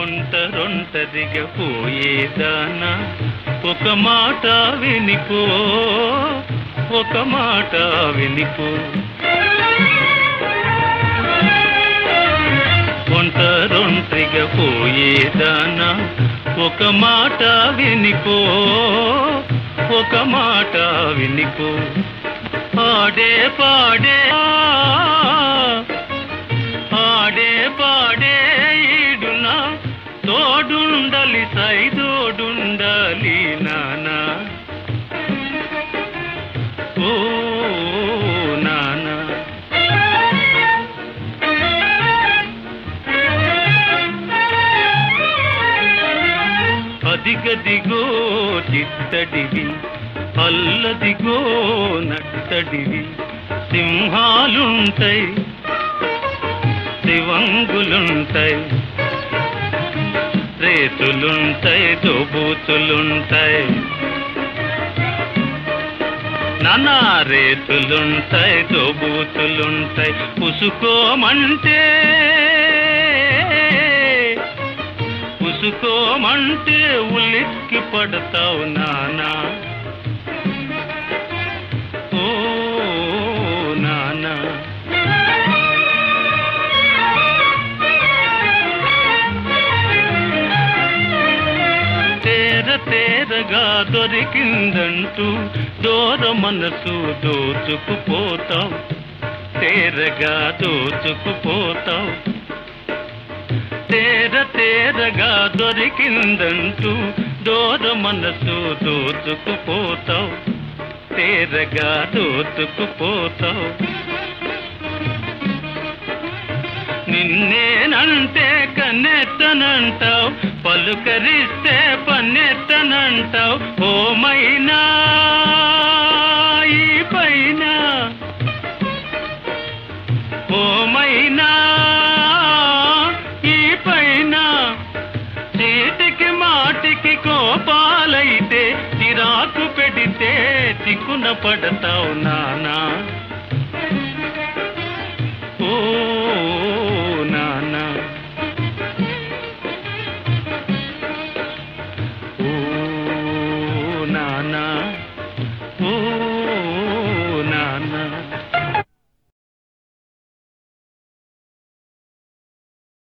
ఒంటరొంటరిగా పోయేదానా ఒక మాట వినిపో, ఒక మాట వినిపో. ఒంటరొంటరిగా పోయేదానా ఒక మాట వినిపో, ఒక మాట వినిపో. ఆడే పాడే ఆడే పాడే ఈడునా తోడుండలి సైదోడుండాలి నానా, ఓ నానా. అదిగదిగో చిత్తడివి అల్లదిగో నట్టడివి, సింహాలుంటాయి శివంగులుంటాయి, రేతులుంటాయి దోబూతులుంటాయి నానా, రేతులుంటాయి దోబూతులుంటాయి. ఉసుకోమంటే ఉసుకోమంటే ఉలిక్కి పడతావు నానా, ఓ నానా. తేరగా దొరికిందంటూ దూర మనసు దోచుకుపోతావు, తేరగా దోచుకుపోతావు. తేరగా దొరికిందంటూ దూర మనసు దోచుకుపోతావు, తేరగా దోచుకుపోతావు. నిన్నేనంటే కన్నెత్తనంటావు, పలుకరిస్తే పన్నెత్తనంటావు. ఓమైనా ఈ పైన, ఓమైనా ఈ పైన చీటికి మాటికి కోపాలైతే చిరాకు పెడితే చిక్కున పడతావు నానా, ఓ నానా, ఓ